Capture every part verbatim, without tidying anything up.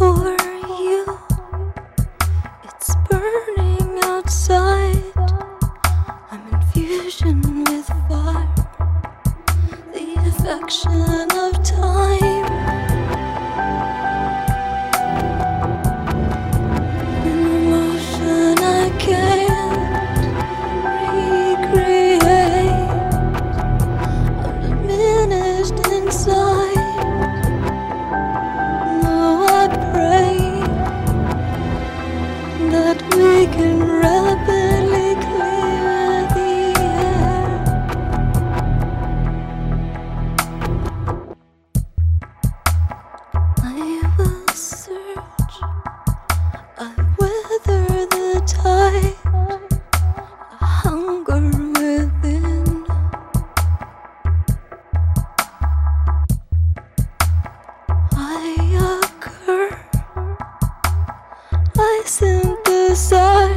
for you. It's burning outside. I'm in fusion with fire, the affection of time. An emotion I can't recreate. I'm diminished inside. That we can rapidly clear the air. I will search, I weather the tide, a hunger within. I occur, I synthesize,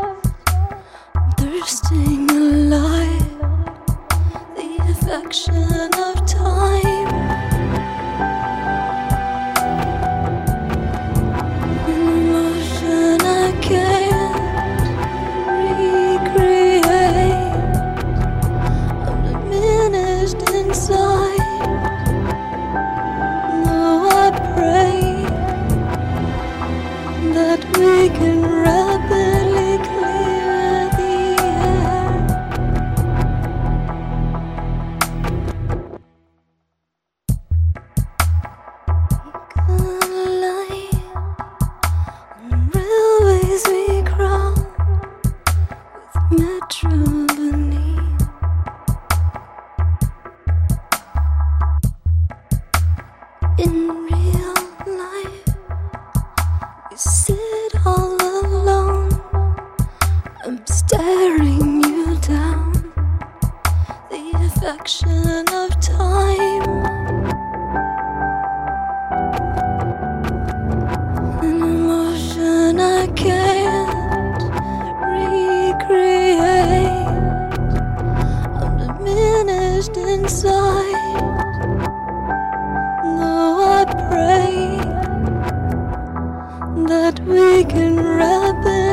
thirsting alive, the affection of time. An emotion I can't recreate. I'm diminished inside. No, I pray that we can rapidly clear the air. We can lie on railways we crawl with metro beneath. In real life we sit all alone. I'm staring you down, the affection of time. An emotion I can't recreate. I'm diminished inside. No, I pray that we can wrap it